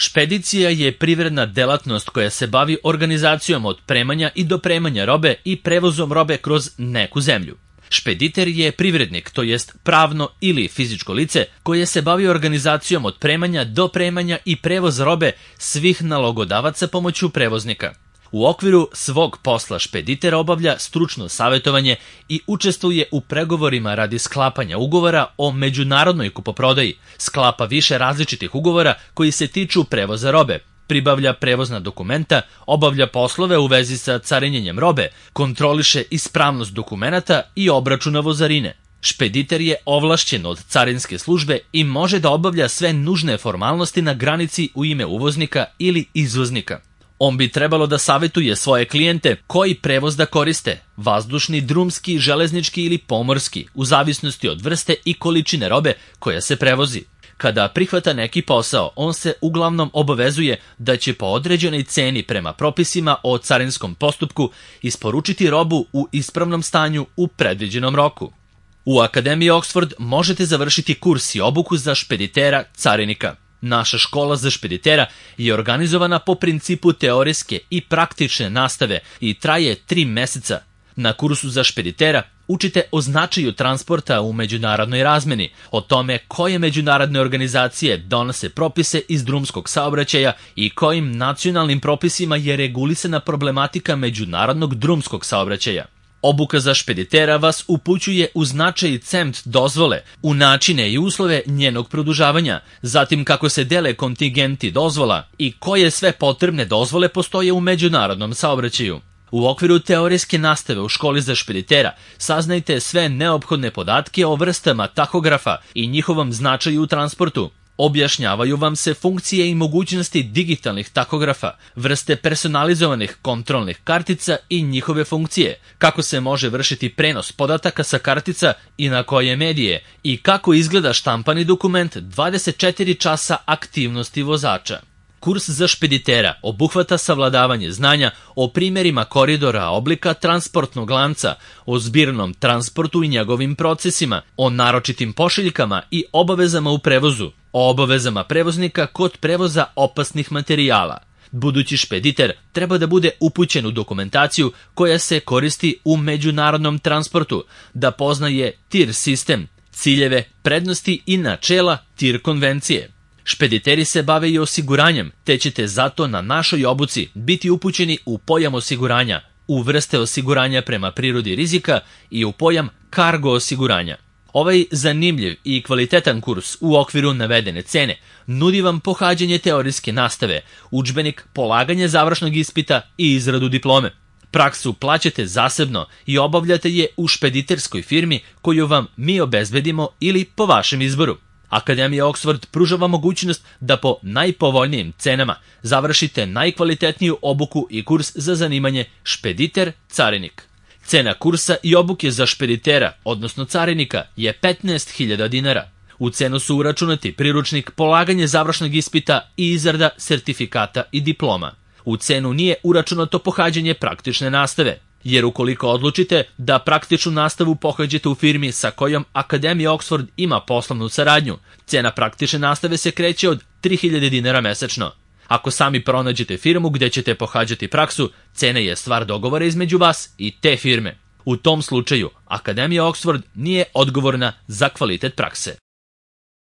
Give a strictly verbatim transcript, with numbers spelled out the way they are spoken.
Špedicija je privredna delatnost koja se bavi organizacijom otpremanja i dopremanja robe i prevozom robe kroz neku zemlju. Špediter je privrednik, to jest pravno ili fizičko lice koje se bavi organizacijom otpremanja, dopremanja i prevoz robe svih nalogodavaca pomoću prevoznika. U okviru svog posla špediter obavlja stručno savjetovanje i učestvuje u pregovorima radi sklapanja ugovora o međunarodnoj kupoprodaji, sklapa više različitih ugovora koji se tiču prevoza robe, pribavlja prevozna dokumenta, obavlja poslove u vezi sa carinjenjem robe, kontroliše ispravnost dokumenata i obračuna vozarine. Špediter je ovlašćen od carinske službe i može da obavlja sve nužne formalnosti na granici u ime uvoznika ili izvoznika. On bi trebalo da savjetuje svoje klijente koji prevoz da koriste, vazdušni, drumski, železnički ili pomorski, u zavisnosti od vrste i količine robe koja se prevozi. Kada prihvata neki posao, on se uglavnom obavezuje da će po određenoj ceni prema propisima o carinskom postupku isporučiti robu u ispravnom stanju u predviđenom roku. U Akademiji Oxford možete završiti kurs i obuku za špeditera carinika. Naša škola za špeditera je organizovana po principu teorijske i praktične nastave i traje tri meseca. Na kursu za špeditera učite o značaju transporta u međunarodnoj razmeni, o tome koje međunarodne organizacije donose propise iz drumskog saobraćaja i kojim nacionalnim propisima je regulisana problematika međunarodnog drumskog saobraćaja. Obuka za špeditera vas upućuje u značaj C E M T dozvole, u načine i uslove njenog produžavanja, zatim kako se dele kontingenti dozvola i koje sve potrebne dozvole postoje u međunarodnom saobraćaju. U okviru teorijske nastave u školi za špeditera saznajte sve neophodne podatke o vrstama tahografa i njihovom značaju u transportu. Objašnjavaju vam se funkcije i mogućnosti digitalnih tahografa, vrste personalizovanih kontrolnih kartica i njihove funkcije, kako se može vršiti prenos podataka sa kartica i na koje medije i kako izgleda štampani dokument dvadeset četiri časa aktivnosti vozača. Kurs za špeditera obuhvata savladavanje znanja o primjerima koridora oblika transportnog lanca, o zbirnom transportu i njegovim procesima, o naročitim pošiljkama i obavezama u prevozu, o obavezama prevoznika kod prevoza opasnih materijala. Budući špediter treba da bude upućen u dokumentaciju koja se koristi u međunarodnom transportu, da poznaje T I R sistem, ciljeve, prednosti i načela T I R konvencije. Špediteri se bave i osiguranjem, te ćete zato na našoj obuci biti upućeni u pojam osiguranja, u vrste osiguranja prema prirodi rizika i u pojam kargo osiguranja. Ovaj zanimljiv i kvalitetan kurs u okviru navedene cene nudi vam pohađanje teorijske nastave, udžbenik, polaganje završnog ispita i izradu diplome. Praksu plaćate zasebno i obavljate je u špediterskoj firmi koju vam mi obezbedimo ili po vašem izboru. Akademija Oxford pruža vam mogućnost da po najpovoljnijim cenama završite najkvalitetniju obuku i kurs za zanimanje špediter carinik. Cena kursa i obuke za špeditera, odnosno carinika, je petnaest hiljada dinara. U cenu su uračunati priručnik, polaganje završnog ispita i izrada sertifikata i diploma. U cenu nije uračunato pohađanje praktične nastave, jer ukoliko odlučite da praktičnu nastavu pohađate u firmi sa kojom Akademija Oxford ima poslovnu saradnju, cena praktične nastave se kreće od tri hiljade dinara mesečno. Ako sami pronađete firmu gde ćete pohađati praksu, cena je stvar dogovora između vas i te firme. U tom slučaju, Akademija Oxford nije odgovorna za kvalitet prakse.